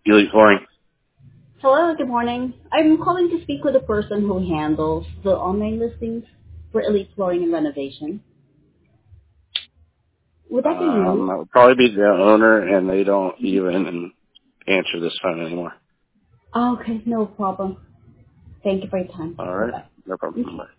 Elite Flooring. Hello, good morning. I'm calling to speak with the person who handles the online listings for Elite Flooring and Renovation. Would that be you? That would probably be the owner, and they don't even answer this phone anymore. Oh, okay, no problem. Thank you for your time. All right. Bye-bye. No problem. Bye.